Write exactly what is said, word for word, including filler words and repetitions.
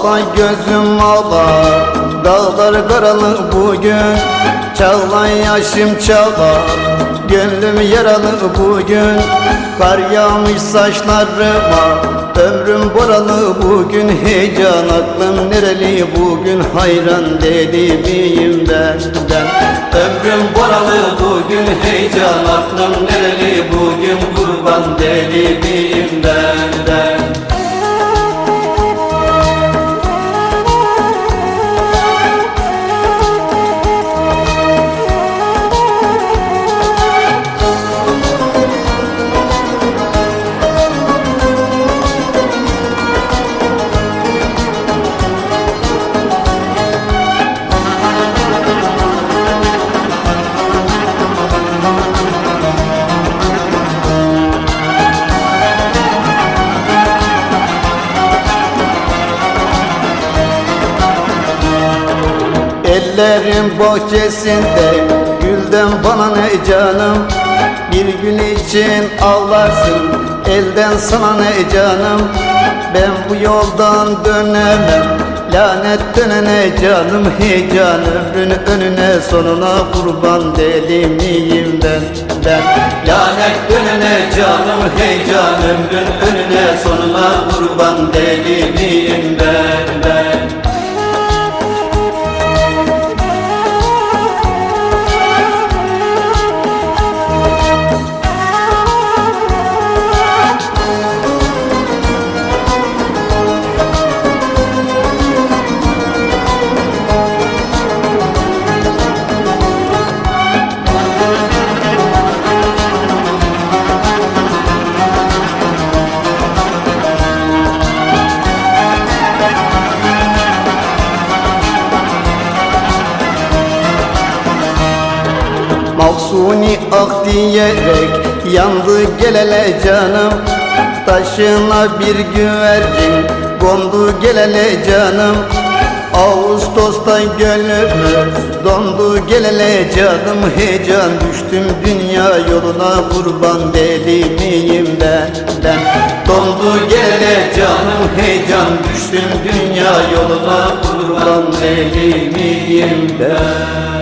Ağla gözüm ağla, dağlar karalı bugün. Çağla yaşım çağla, gönlüm yaralı bugün. Kar yağmış saçlarıma, ömrüm boralı bugün. Heyecan aklım nereli bugün, hayran deli miyim ben, ben. Ömrüm boralı bugün, heyecan aklım nereli bugün. Kurban deli miyim ben, ben. Ellerin bahçesinde gülden bana ne canım. Bir gül için ağlarsın, elden sana ne canım. Ben bu yoldan dönemem, lanet dönene canım. Hey can, ömrün önüne sonuna kurban deli miyim ben, ben. Lanet dönene canım, hey can, ömrün önüne sonuna kurban deli miyim ben, ben. Mahsuni ah diyerek yandı gelele canım. Taşına bir güvercin kondu gelele canım. Ağustos'ta gönlümüz dondu gelele canım. Heyecan düştüm dünya yoluna, kurban deli miyim ben, ben. Dondu gelele canım, heyecan düştüm dünya yoluna, kurban deli miyim ben.